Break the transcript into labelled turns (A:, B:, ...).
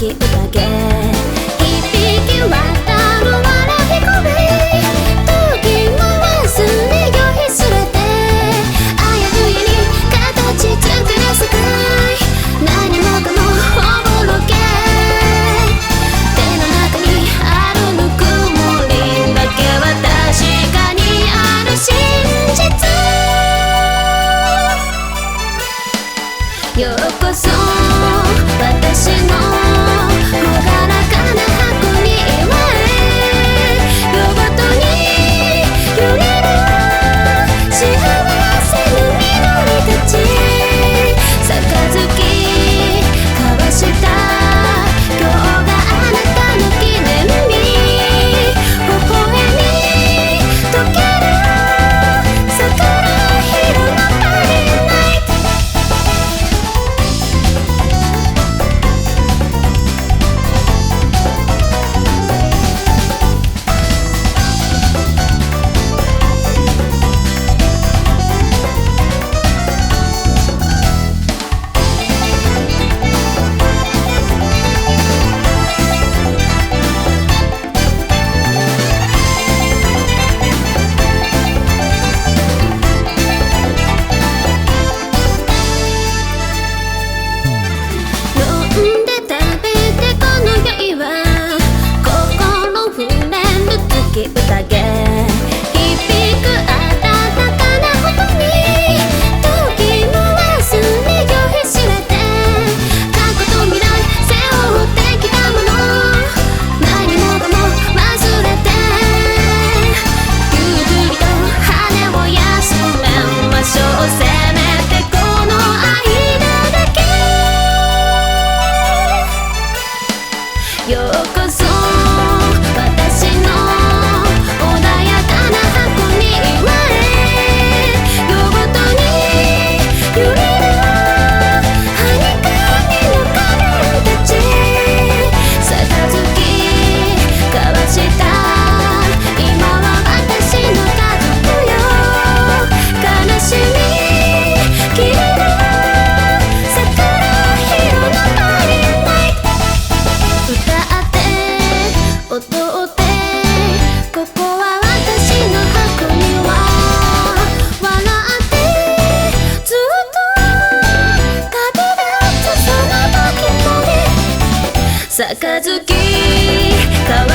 A: 時宴一匹渡るわらびこべ時も忘れよひすれてあやふやに形作る世界何もかもおぼろげ手の中にあるぬくもりだけは確かにある真実ようこそ私の朗らかな箱庭へ夜ごとに揺れる幸せの緑たち杯交わした今日があなたの記念日微笑み溶ける桜色のパリナイト宴響く温かな音に時も忘れよひしれて過去と未来背負ってきたもの何もかも忘れてゆっくりと羽を休めましょうせめてこの間だけようこそ私の杯交わ